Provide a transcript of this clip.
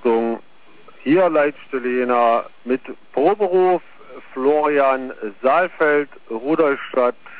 Achtung, hier Leitstellener mit Proberuf Florian Saalfeld, Rudolstadt,